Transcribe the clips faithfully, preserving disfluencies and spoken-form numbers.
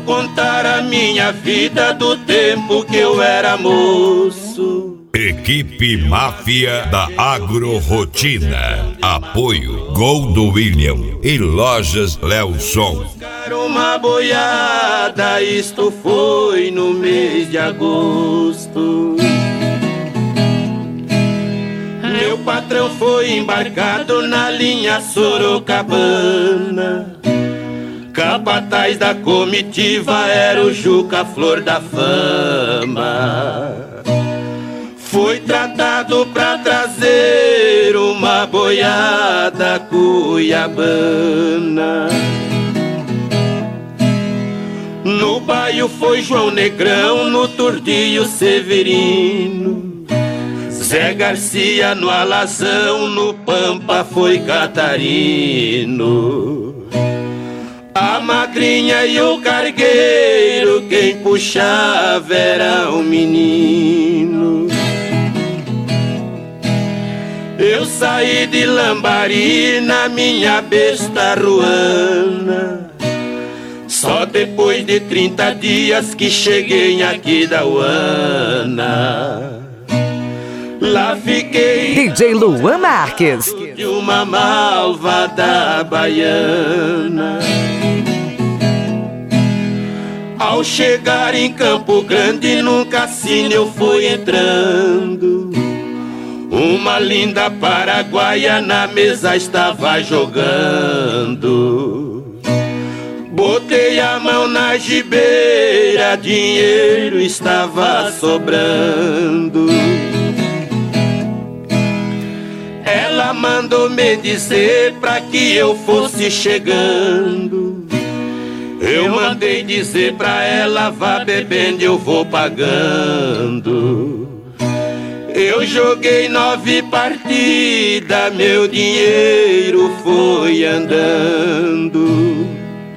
contar a minha vida do tempo que eu era moço. Equipe Máfia da Agrorotina. Apoio Gol do William e Lojas Lelson. Uma boiada, isto foi no mês de agosto. Meu patrão foi embarcado na linha Sorocabana. Capataz da comitiva era o Juca Flor da Fama. Foi tratado pra trazer uma boiada cuiabana. No baio foi João Negrão, no Tordilho Severino. Zé Garcia no Alazão, no Pampa foi Catarino. A madrinha e o cargueiro, quem puxava era o menino. Eu saí de Lambari na minha besta ruana. Só depois de trinta dias que cheguei aqui da Uana. Lá fiquei D J Luan Marques de uma malvada baiana. Ao chegar em Campo Grande, num cassino eu fui entrando. Uma linda paraguaia na mesa estava jogando. Botei a mão na gibeira, dinheiro estava sobrando. Ela mandou me dizer pra que eu fosse chegando. Eu mandei dizer pra ela, vá bebendo, eu vou pagando. Eu joguei nove partidas, meu dinheiro foi andando.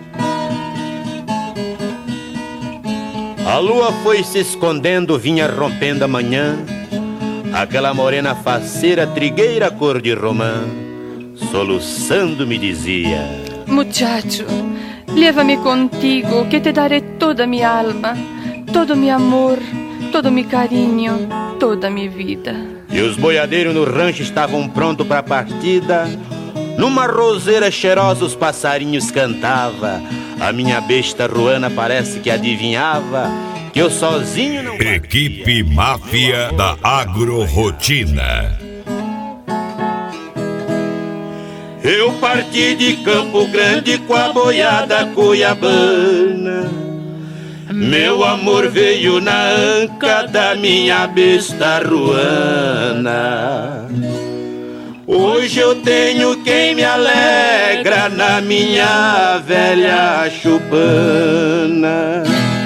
A lua foi se escondendo, vinha rompendo a manhã. Aquela morena faceira, trigueira cor de romã, soluçando me dizia: Muchacho, leva-me contigo, que te daré toda mi alma, todo mi amor, todo mi carinho, toda mi vida. E os boiadeiros no rancho estavam prontos para a partida. Numa roseira cheirosa os passarinhos cantava. A minha besta ruana parece que adivinhava que eu sozinho não... Equipe Máfia da Agrorotina. Eu parti de Campo Grande com a boiada cuiabana. Meu amor veio na anca da minha besta ruana. Hoje eu tenho quem me alegra na minha velha chupana.